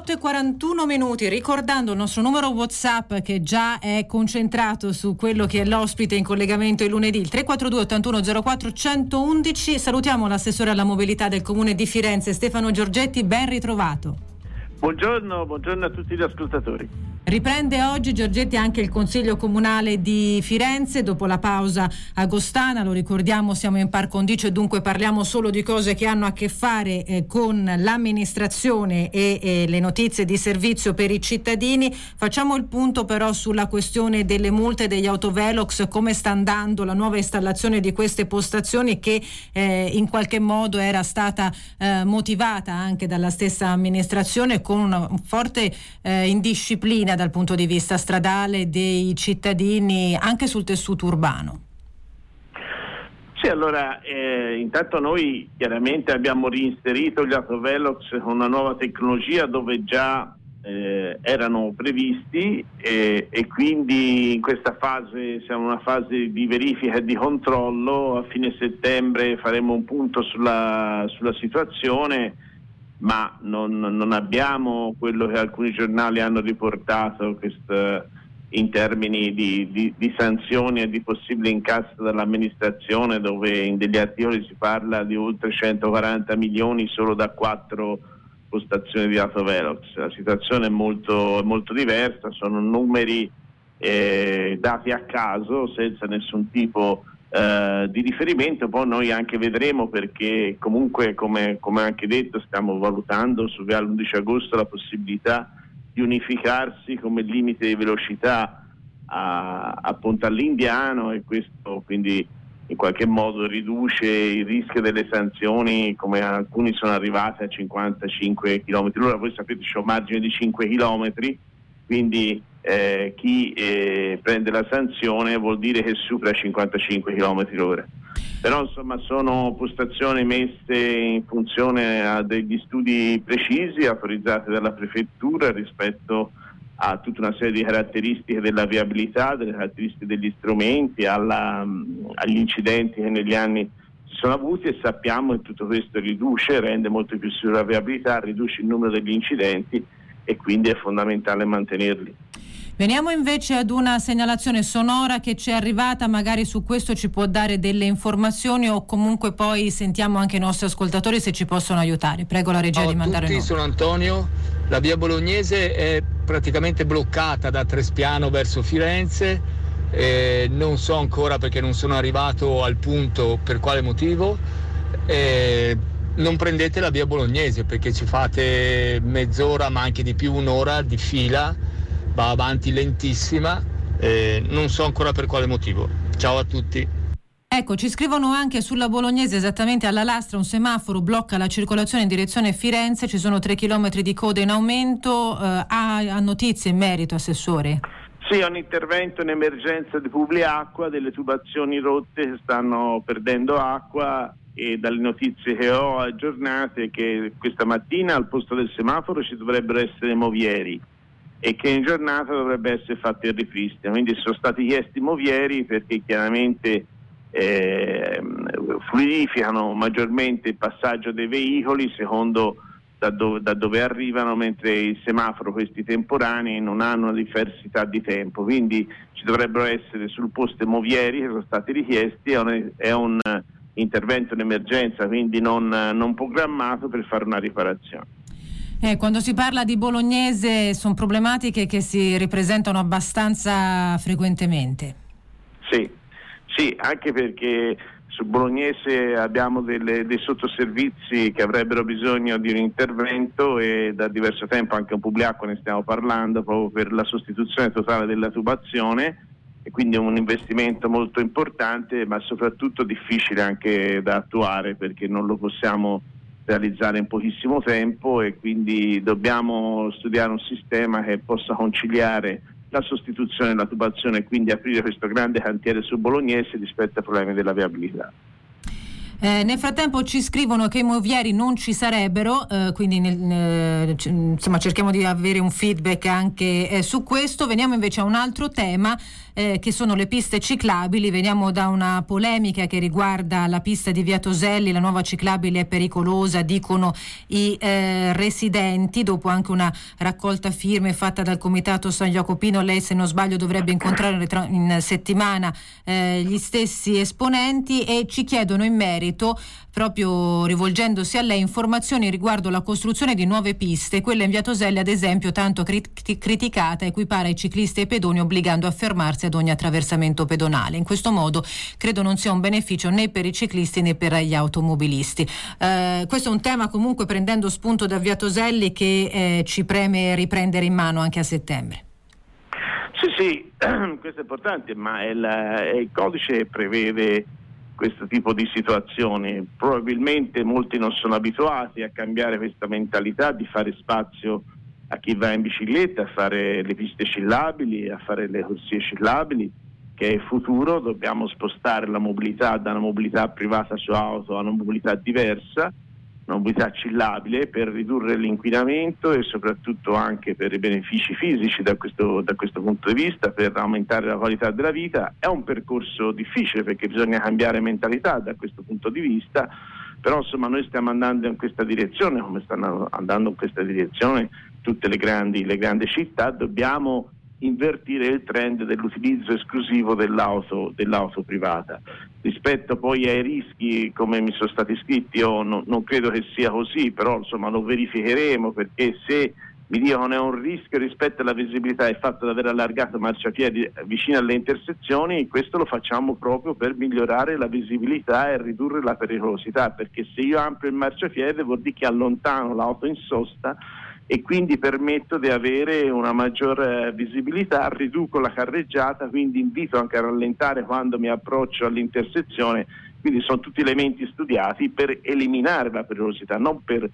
8:41, ricordando il nostro numero WhatsApp che già è concentrato su quello che è l'ospite in collegamento il lunedì, il 342 81 04 111. Salutiamo l'assessore alla mobilità del Comune di Firenze, Stefano Giorgetti, ben ritrovato. Buongiorno a tutti gli ascoltatori. Riprende oggi, Giorgetti, anche il Consiglio Comunale di Firenze dopo la pausa agostana. Lo ricordiamo, siamo in par condicio e dunque parliamo solo di cose che hanno a che fare con l'amministrazione e le notizie di servizio per i cittadini. Facciamo il punto però sulla questione delle multe degli autovelox, come sta andando la nuova installazione di queste postazioni che in qualche modo era stata motivata anche dalla stessa amministrazione con una forte indisciplina dal punto di vista stradale dei cittadini anche sul tessuto urbano. Sì, allora intanto noi chiaramente abbiamo reinserito gli autovelox con una nuova tecnologia dove già erano previsti e quindi in questa fase siamo in una fase di verifica e di controllo. A fine settembre faremo un punto sulla situazione, ma non abbiamo quello che alcuni giornali hanno riportato in termini di sanzioni e di possibile incasso dall'amministrazione, dove in degli articoli si parla di oltre 140 milioni solo da 4 postazioni di autovelox. La situazione è molto diversa, sono numeri dati a caso senza nessun tipo di riferimento. Poi noi anche vedremo, perché comunque come anche detto stiamo valutando su Viale 11 Agosto la possibilità di unificarsi come limite di velocità a Ponte all'Indiano, e questo quindi in qualche modo riduce il rischio delle sanzioni, come alcuni sono arrivati a 55 km/h. Voi sapete c'è un margine di 5 km, quindi chi prende la sanzione vuol dire che supera 55 km/h. Però insomma sono postazioni messe in funzione a degli studi precisi autorizzati dalla prefettura rispetto a tutta una serie di caratteristiche della viabilità, delle caratteristiche degli strumenti, agli incidenti che negli anni si sono avuti, e sappiamo che tutto questo rende molto più sicura la viabilità, riduce il numero degli incidenti e quindi è fondamentale mantenerli. Veniamo invece ad una segnalazione sonora che ci è arrivata, magari su questo ci può dare delle informazioni o comunque poi sentiamo anche i nostri ascoltatori se ci possono aiutare. Prego la regia di mandare noi. Sono Antonio, la via Bolognese è praticamente bloccata da Trespiano verso Firenze, non so ancora perché non sono arrivato al punto per quale motivo. Non prendete la via Bolognese perché ci fate mezz'ora ma anche di più, un'ora di fila, va avanti lentissima, non so ancora per quale motivo. Ciao a tutti. Ecco, ci scrivono anche sulla Bolognese, esattamente alla Lastra, un semaforo blocca la circolazione in direzione Firenze, ci sono 3 chilometri di coda in aumento. Ha notizie in merito, Assessore? Sì, è un intervento in emergenza di Publiacqua, delle tubazioni rotte che stanno perdendo acqua, e dalle notizie che ho aggiornate che questa mattina al posto del semaforo ci dovrebbero essere movieri e che in giornata dovrebbe essere fatto il ripristino. Quindi sono stati chiesti movieri perché chiaramente fluidificano maggiormente il passaggio dei veicoli secondo da dove arrivano, mentre il semaforo, questi temporanei, non hanno una diversità di tempo, quindi ci dovrebbero essere sul posto movieri che sono stati richiesti. È un intervento in emergenza, quindi non programmato, per fare una riparazione. Quando si parla di Bolognese sono problematiche che si ripresentano abbastanza frequentemente. Sì, anche perché su Bolognese abbiamo dei sottoservizi che avrebbero bisogno di un intervento, e da diverso tempo anche a Publiacqua ne stiamo parlando, proprio per la sostituzione totale della tubazione, e quindi è un investimento molto importante, ma soprattutto difficile anche da attuare perché non lo possiamo realizzare in pochissimo tempo, e quindi dobbiamo studiare un sistema che possa conciliare la sostituzione della tubazione e quindi aprire questo grande cantiere su Bolognese rispetto ai problemi della viabilità. Nel frattempo ci scrivono che i movieri non ci sarebbero, quindi insomma cerchiamo di avere un feedback anche su questo. Veniamo invece a un altro tema, che sono le piste ciclabili. Veniamo da una polemica che riguarda la pista di Via Toselli. La nuova ciclabile è pericolosa, dicono i residenti, dopo anche una raccolta firme fatta dal comitato San Jacopino. Lei, se non sbaglio, dovrebbe incontrare in settimana gli stessi esponenti, e ci chiedono in merito, proprio rivolgendosi a lei, informazioni riguardo la costruzione di nuove piste. Quella in Via Toselli, ad esempio, tanto criticata, equipara i ciclisti e i pedoni obbligando a fermarsi ad ogni attraversamento pedonale. In questo modo credo non sia un beneficio né per i ciclisti né per gli automobilisti. Questo è un tema, comunque, prendendo spunto da Via Toselli, che ci preme riprendere in mano anche a settembre. Sì, questo è importante, ma il codice prevede questo tipo di situazioni. Probabilmente molti non sono abituati a cambiare questa mentalità di fare spazio a chi va in bicicletta, a fare le piste ciclabili, a fare le corsie ciclabili, che è il futuro. Dobbiamo spostare la mobilità da una mobilità privata su auto a una mobilità diversa, una mobilità ciclabile, per ridurre l'inquinamento e soprattutto anche per i benefici fisici da questo punto di vista, per aumentare la qualità della vita. È un percorso difficile perché bisogna cambiare mentalità da questo punto di vista, però insomma noi stiamo andando in questa direzione, come stanno andando in questa direzione tutte le grandi città. Dobbiamo invertire il trend dell'utilizzo esclusivo dell'auto privata. Rispetto poi ai rischi, come mi sono stati scritti, io non credo che sia così, però insomma lo verificheremo, perché se mi dicono è un rischio rispetto alla visibilità il fatto di aver allargato marciapiedi vicino alle intersezioni, questo lo facciamo proprio per migliorare la visibilità e ridurre la pericolosità, perché se io ampio il marciapiede vuol dire che allontano l'auto in sosta e quindi permetto di avere una maggior visibilità, riduco la carreggiata, quindi invito anche a rallentare quando mi approccio all'intersezione. Quindi sono tutti elementi studiati per eliminare la pericolosità, non per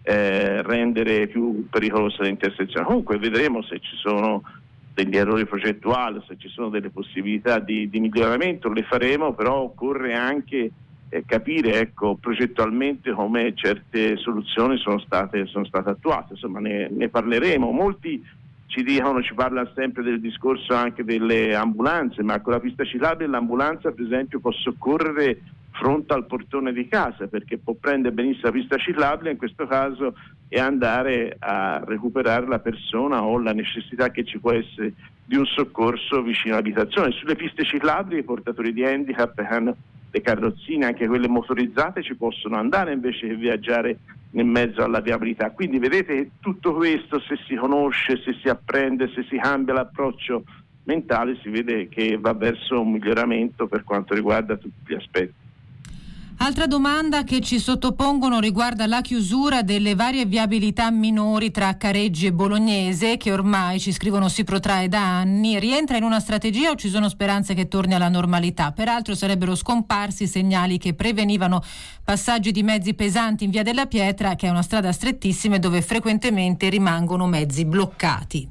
rendere più pericolosa l'intersezione. Comunque vedremo se ci sono degli errori progettuali, se ci sono delle possibilità di miglioramento, le faremo, però occorre anche capire progettualmente come certe soluzioni sono state attuate. Insomma ne parleremo. Molti ci parlano sempre del discorso anche delle ambulanze, ma con la pista ciclabile l'ambulanza per esempio può soccorrere fronte al portone di casa, perché può prendere benissimo la pista ciclabile in questo caso e andare a recuperare la persona, o la necessità che ci può essere di un soccorso vicino all'abitazione. Sulle piste ciclabili i portatori di handicap hanno le carrozzine, anche quelle motorizzate, ci possono andare invece che viaggiare nel mezzo alla viabilità. Quindi vedete che tutto questo, se si conosce, se si apprende, se si cambia l'approccio mentale, si vede che va verso un miglioramento per quanto riguarda tutti gli aspetti. Altra domanda che ci sottopongono riguarda la chiusura delle varie viabilità minori tra Careggi e Bolognese, che ormai, ci scrivono, si protrae da anni. Rientra in una strategia o ci sono speranze che torni alla normalità? Peraltro sarebbero scomparsi segnali che prevenivano passaggi di mezzi pesanti in Via della Pietra, che è una strada strettissima e dove frequentemente rimangono mezzi bloccati.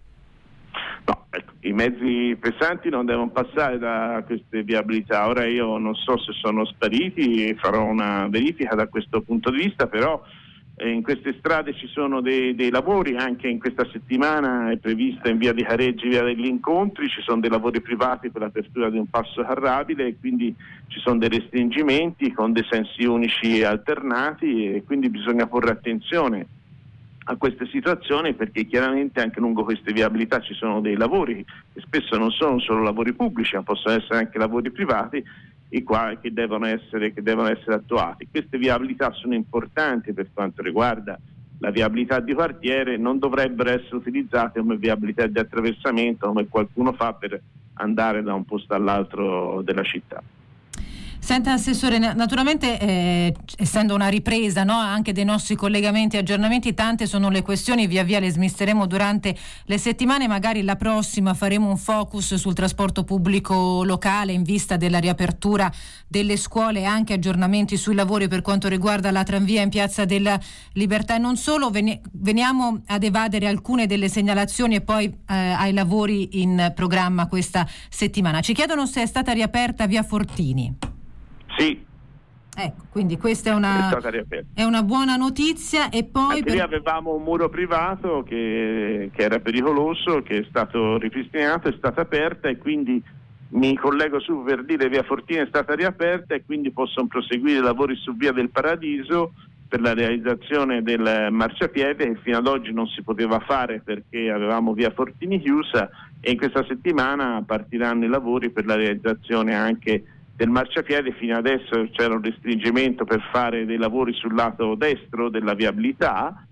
No, i mezzi pesanti non devono passare da queste viabilità. Ora io non so se sono spariti, farò una verifica da questo punto di vista, però in queste strade ci sono dei lavori. Anche in questa settimana è prevista in Via di Careggi, Via degli Incontri, ci sono dei lavori privati per l'apertura di un passo carrabile e quindi ci sono dei restringimenti con dei sensi unici alternati, e quindi bisogna porre attenzione a queste situazioni, perché chiaramente anche lungo queste viabilità ci sono dei lavori che spesso non sono solo lavori pubblici, ma possono essere anche lavori privati che devono essere attuati. Queste viabilità sono importanti per quanto riguarda la viabilità di quartiere, non dovrebbero essere utilizzate come viabilità di attraversamento come qualcuno fa per andare da un posto all'altro della città. Senta Assessore, naturalmente essendo una ripresa, no, anche dei nostri collegamenti e aggiornamenti, tante sono le questioni, via via le smisteremo durante le settimane, magari la prossima faremo un focus sul trasporto pubblico locale in vista della riapertura delle scuole e anche aggiornamenti sui lavori per quanto riguarda la tranvia in Piazza della Libertà e non solo. Veniamo ad evadere alcune delle segnalazioni e poi ai lavori in programma questa settimana. Ci chiedono se è stata riaperta via Fortini. Sì. Ecco, quindi questa è una buona notizia. E poi anche lì avevamo un muro privato che era pericoloso, che è stato ripristinato, è stata aperta, e quindi mi collego su per dire via Fortina è stata riaperta e quindi possono proseguire i lavori su via del Paradiso per la realizzazione del marciapiede, che fino ad oggi non si poteva fare perché avevamo via Fortini chiusa, e in questa settimana partiranno i lavori per la realizzazione anche del marciapiede. Fino adesso c'era un restringimento per fare dei lavori sul lato destro della viabilità,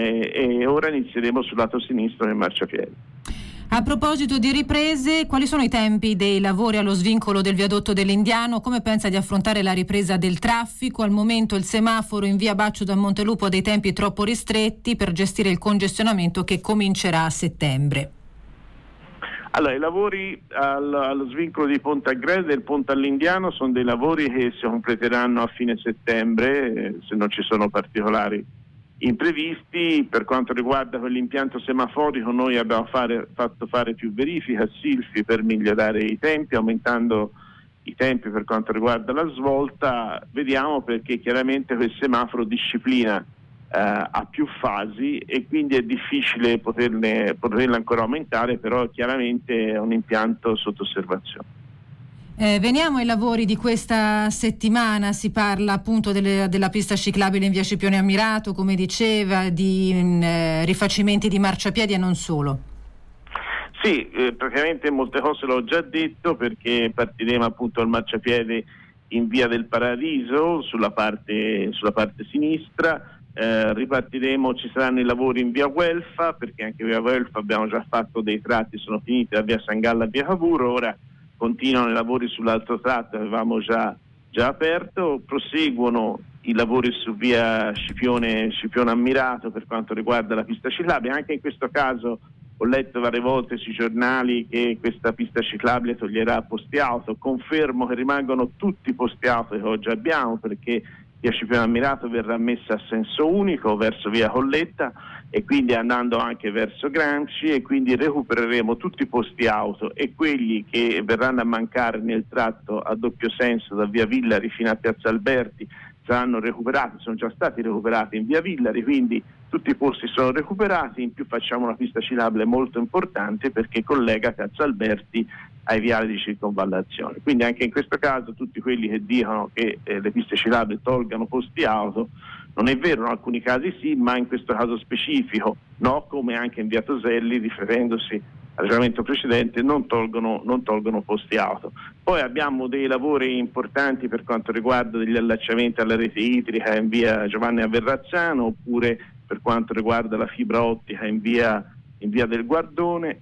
e ora inizieremo sul lato sinistro del marciapiede. A proposito di riprese, quali sono i tempi dei lavori allo svincolo del viadotto dell'Indiano? Come pensa di affrontare la ripresa del traffico? Al momento il semaforo in via Baccio da Montelupo ha dei tempi troppo ristretti per gestire il congestionamento che comincerà a settembre. Allora, i lavori allo svincolo di Ponte Agreste e del Ponte all'Indiano sono dei lavori che si completeranno a fine settembre, se non ci sono particolari imprevisti. Per quanto riguarda quell'impianto semaforico, noi abbiamo fatto fare più verifiche a Silfi per migliorare i tempi, aumentando i tempi per quanto riguarda la svolta. Vediamo, perché chiaramente quel semaforo disciplina a più fasi e quindi è difficile poterle ancora aumentare, però chiaramente è un impianto sotto osservazione. Veniamo ai lavori di questa settimana. Si parla appunto della pista ciclabile in via Scipione Ammirato, come diceva, di rifacimenti di marciapiedi e non solo. Sì, praticamente molte cose l'ho già detto, perché partiremo appunto al marciapiede in via del Paradiso sulla parte sinistra. Ripartiremo, ci saranno i lavori in via Guelfa, perché anche via Guelfa abbiamo già fatto dei tratti, sono finiti da via San Gallo a via Cavour. Ora continuano i lavori sull'altro tratto, avevamo già aperto. Proseguono i lavori su via Scipione Ammirato per quanto riguarda la pista ciclabile. Anche in questo caso ho letto varie volte sui giornali che questa pista ciclabile toglierà posti auto. Confermo che rimangono tutti i posti auto che oggi abbiamo, perché via Scipione Ammirato verrà messa a senso unico verso via Colletta e quindi andando anche verso Gramsci, e quindi recupereremo tutti i posti auto, e quelli che verranno a mancare nel tratto a doppio senso da via Villari fino a piazza Alberti saranno recuperati, sono già stati recuperati in via Villari, quindi tutti i posti sono recuperati. In più facciamo una pista ciclabile molto importante perché collega piazza Alberti ai viali di circonvallazione. Quindi anche in questo caso tutti quelli che dicono che le piste ciclabili tolgano posti auto, non è vero, in alcuni casi sì, ma in questo caso specifico no, come anche in via Toselli, riferendosi al regolamento precedente, non tolgono posti auto. Poi abbiamo dei lavori importanti per quanto riguarda degli allacciamenti alla rete idrica in via Giovanni Averrazzano, oppure per quanto riguarda la fibra ottica in via del Guarlone,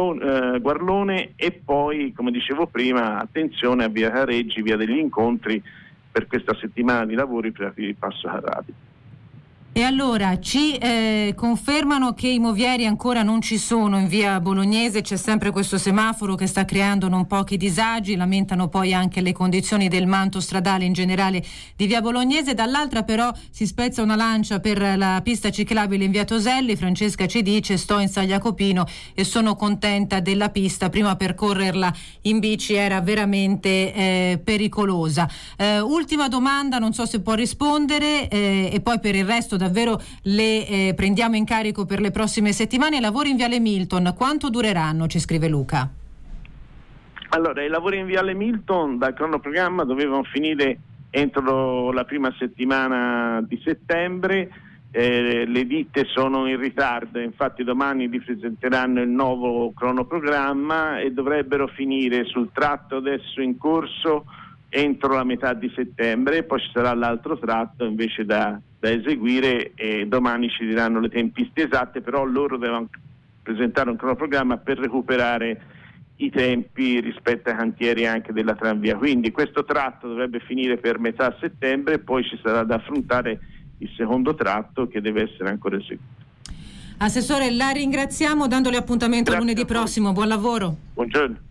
e poi, come dicevo prima, attenzione a via Careggi, via degli Incontri, per questa settimana di lavori per aprire il passo Carradi. E allora ci confermano che i movieri ancora non ci sono in via Bolognese, c'è sempre questo semaforo che sta creando non pochi disagi, lamentano poi anche le condizioni del manto stradale in generale di via Bolognese. Dall'altra però si spezza una lancia per la pista ciclabile in via Toselli. Francesca ci dice: sto in San Jacopino e sono contenta della pista, prima percorrerla in bici era veramente pericolosa. Ultima domanda, non so se può rispondere, e poi per il resto davvero le prendiamo in carico per le prossime settimane. I lavori in Viale Milton quanto dureranno, ci scrive Luca? Allora, i lavori in Viale Milton dal cronoprogramma dovevano finire entro la prima settimana di settembre. Le ditte sono in ritardo, infatti domani vi presenteranno il nuovo cronoprogramma e dovrebbero finire sul tratto adesso in corso entro la metà di settembre. Poi ci sarà l'altro tratto invece da eseguire, e domani ci diranno le tempistiche esatte, però loro devono presentare un cronoprogramma per recuperare i tempi rispetto ai cantieri anche della tranvia. Quindi questo tratto dovrebbe finire per metà settembre, poi ci sarà da affrontare il secondo tratto che deve essere ancora eseguito. Assessore, la ringraziamo dandole appuntamento lunedì prossimo. Buon lavoro. Buongiorno.